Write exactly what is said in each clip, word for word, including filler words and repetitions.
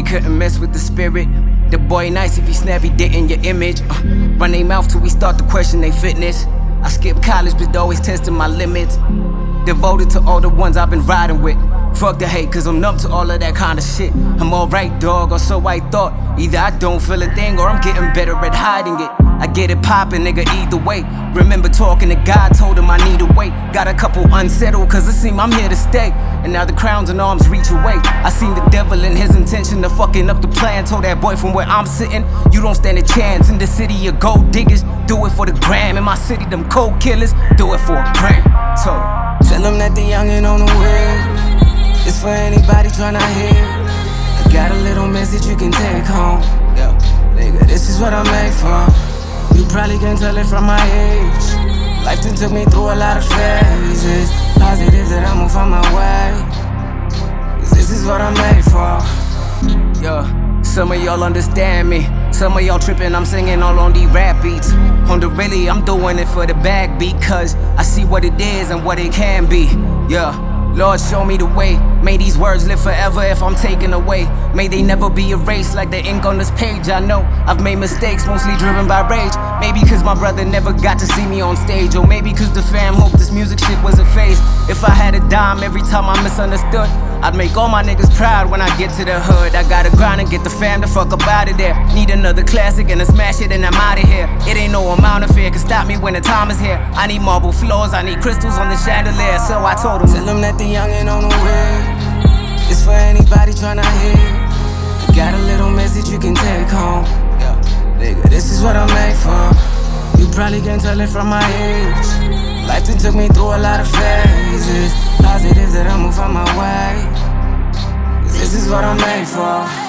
they couldn't mess with the spirit. The boy nice if he snappy did in your image. uh, Run they mouth till we start to question they fitness. I skipped college but always testing my limits. Devoted to all the ones I've been riding with. Fuck the hate cause I'm numb to all of that kind of shit. I'm alright dog, or so I thought. Either I don't feel a thing or I'm getting better at hiding it. I get it poppin', nigga, either way. Remember talking to God, told him I need a wait. Got a couple unsettled cause it seem I'm here to stay. And now the crowns and arms reach away. I seen the devil in his intention of fucking up the plan. Told that boy from where I'm sitting, you don't stand a chance. In the city of gold diggers, do it for the gram. In my city, them cold killers, do it for a gram. So tell them that the youngin' on the way. It's for anybody tryna hear. I got a little message you can take home. Yo, nigga, this is what I'm made for. You probably can tell it from my age. Life done took me through a lot of phases. Positive that I'm on my way. Cause this is what I'm made for. Yo, some of y'all understand me. Some of y'all tripping, I'm singing all on these rap beats. On the really, I'm doing it for the bag beat. Cause I see what it is and what it can be. Yeah. Lord, show me the way. May these words live forever if I'm taken away. May they never be erased like the ink on this page. I know I've made mistakes, mostly driven by rage. Maybe cause my brother never got to see me on stage. Or maybe cause the fam hoped this music shit was a phase. If I had a dime every time I misunderstood, I'd make all my niggas proud when I get to the hood. I gotta grind and get the fam the fuck up out of there. Need another classic and a smash it and I'm out of here. It ain't no amount of fear can stop me when the time is here. I need marble floors, I need crystals on the chandelier. So I told him, tell him that the youngin' on the way. It's for anybody tryna hear. I got a little message you can take home. Yo, nigga, this is what I'm made for. You probably can tell it from my age. Life done took me through a lot of phases. Positive that I'm on my way. Cause this is what I'm made for.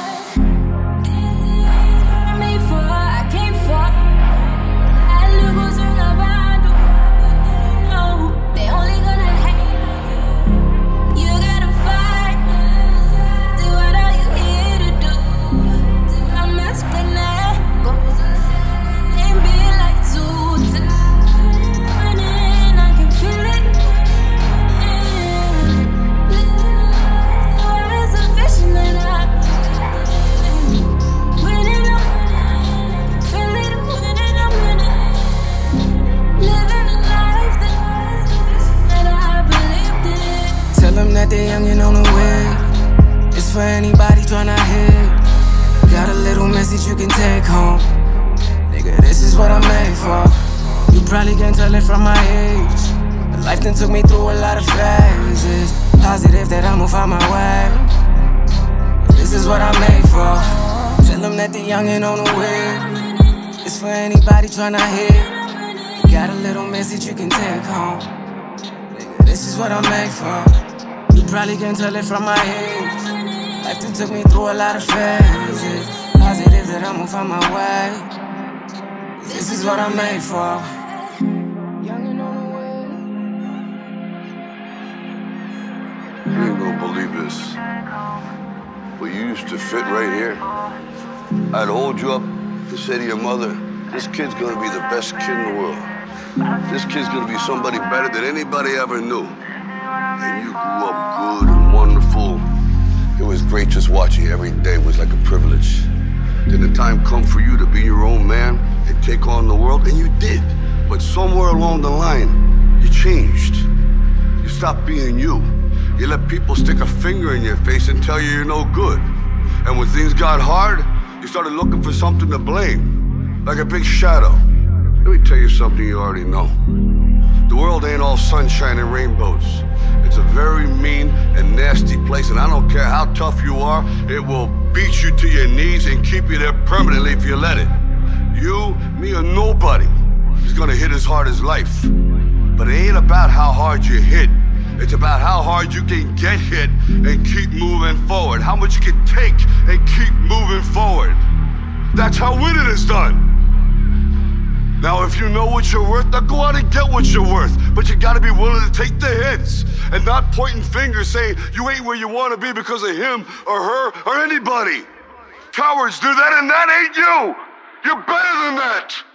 That the youngin' on the way. It's for anybody tryna hear. Got a little message you can take home. Nigga, this is what I'm made for. You probably can tell it from my age. But life done took me through a lot of phases. Positive that I'm on my way. This is what I'm made for. Tell them that the youngin' on the way. It's for anybody tryna hear. Got a little message you can take home. Nigga, this is what I'm made for. You probably can tell it from my age. Life done took me through a lot of phases. Positive that I'm on my way. This is what I'm made for. Youngin' on the way. You ain't gonna believe this, but you used to fit right here. I'd hold you up and say to your mother, this kid's gonna be the best kid in the world. This kid's gonna be somebody better than anybody ever knew. And you grew up good and wonderful. It was great just watching you every day. It was like a privilege. Then the time come for you to be your own man and take on the world, and you did. But somewhere along the line, you changed. You stopped being you. You let people stick a finger in your face and tell you you're no good. And when things got hard, you started looking for something to blame, like a big shadow. Let me tell you something you already know. The world ain't all sunshine and rainbows. It's a very mean and nasty place, and I don't care how tough you are, it will beat you to your knees and keep you there permanently if you let it. You, me, or nobody is gonna hit as hard as life. But it ain't about how hard you hit. It's about how hard you can get hit and keep moving forward. How much you can take and keep moving forward. That's how winning is done. Now, if you know what you're worth, now go out and get what you're worth. But you gotta be willing to take the hits and not pointing fingers saying you ain't where you wanna be because of him or her or anybody. Cowards do that, and that ain't you. You're better than that.